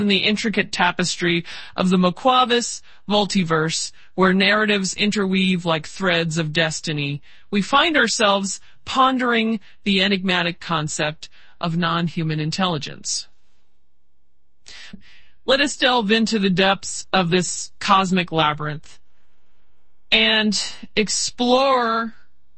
in the intricate tapestry of the Moquavis multiverse, where narratives interweave like threads of destiny, we find ourselves pondering the enigmatic concept of non-human intelligence. Let us delve into the depths of this cosmic labyrinth and explore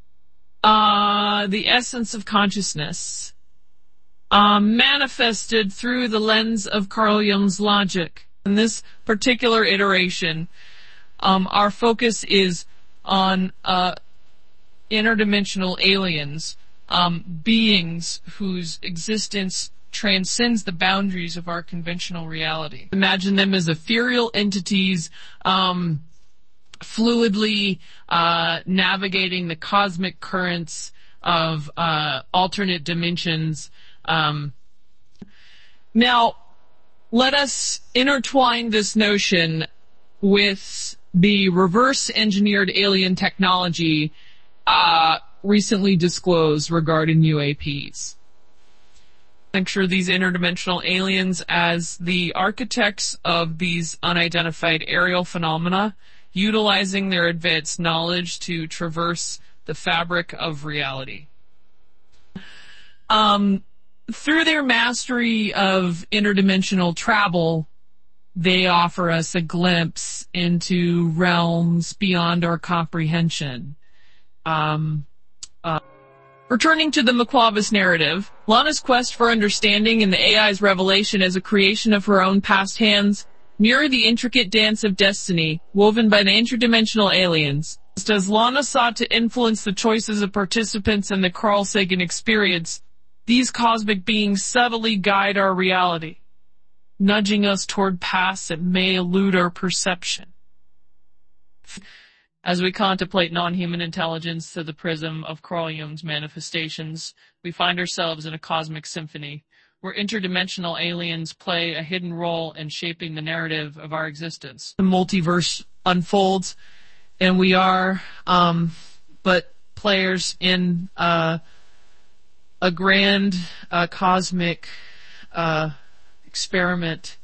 the essence of consciousness manifested through the lens of Carl Jung's logic. In this particular iteration, our focus is on interdimensional aliens, beings whose existence transcends the boundaries of our conventional reality. Imagine them as ethereal entities, fluidly navigating the cosmic currents of alternate dimensions. Now, let us intertwine this notion with the reverse-engineered alien technology recently disclosed regarding UAPs. Picture these interdimensional aliens as the architects of these unidentified aerial phenomena, utilizing their advanced knowledge to traverse the fabric of reality. Through their mastery of interdimensional travel, they offer us a glimpse into realms beyond our comprehension. Returning to the Moquavis narrative, Lana's quest for understanding and the AI's revelation as a creation of her own past hands mirror the intricate dance of destiny woven by the interdimensional aliens. Just as Lana sought to influence the choices of participants in the Carl Sagan experience, these cosmic beings subtly guide our reality, nudging us toward paths that may elude our perception. As we contemplate non-human intelligence through the prism of Carl Jung's manifestations, we find ourselves in a cosmic symphony, where interdimensional aliens play a hidden role in shaping the narrative of our existence. The multiverse unfolds, and we are but players in a grand cosmic experiment